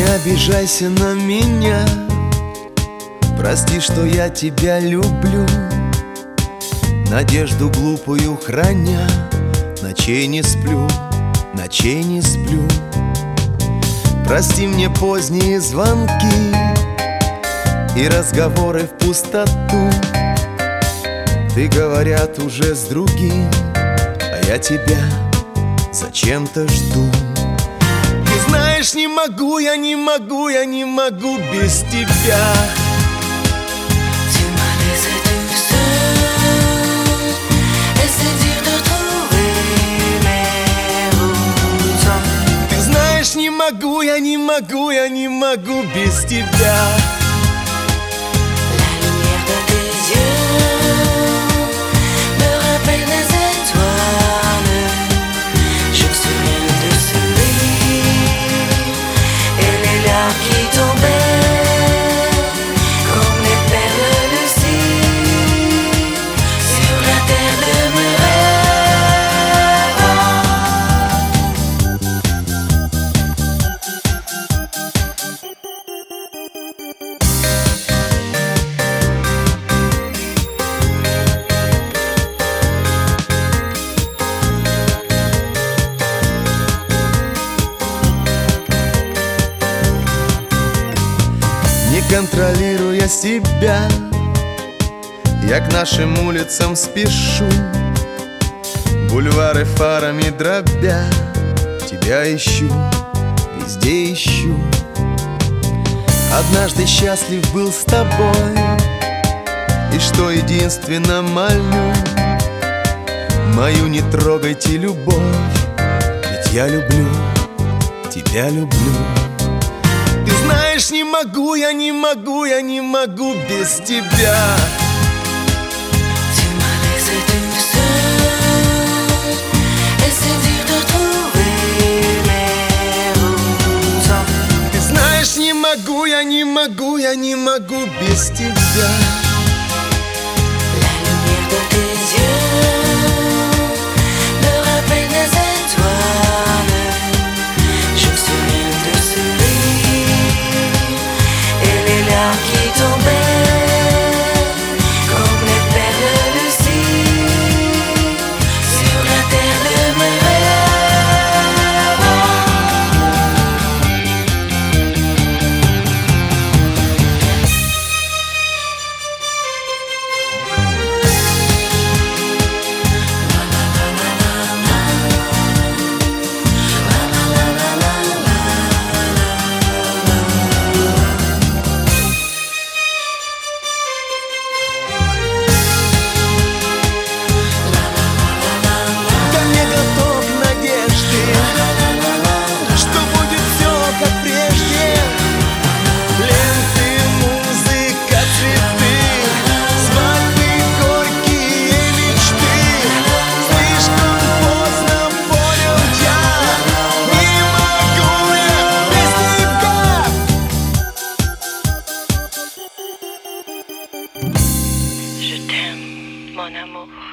обижайся на меня, прости, что я тебя люблю. Надежду глупую храня, ночей не сплю, ночей не сплю. Прости мне поздние звонки и разговоры в пустоту. Ты, говорят, уже с другим, а я тебя зачем-то жду. Ты знаешь, не могу, я не могу, я не могу без тебя. Tu m'as laissé tout seul, et c'est dur de trouver mes routes. Ты знаешь, не могу, я не могу, я не могу без тебя. La lumière de tes yeux me rappelle les étoiles. Je me souviens de ce rire et les larmes qui tombaient comme les perles lucides sur la terre de mes Не контролируя себя, я к нашим улицам спешу, бульвары фарами дробя, тебя ищу, везде ищу. Однажды счастлив был с тобой, и что единственно молю: мою не трогайте любовь, ведь я люблю, тебя люблю. Ты знаешь, не могу, я не могу, я не могу без тебя. Tu m'as laissé tout seul, et c'est dur de trouver mes routes. Ты знаешь, не могу, я не могу, я не могу без тебя. La lumière de tes yeux me rappelle les étoiles. Je me souviens de ce rire et les larmes qui tombaient comme les perles lucides sur la terre de mes rêves. Ко мне готов к надежде, что будет все как прежде. Ленты, музыка, цветы, свадьбы, горькие мечты. Слишком поздно понял я, не могу я без тебя. Je t'aime, mon amour.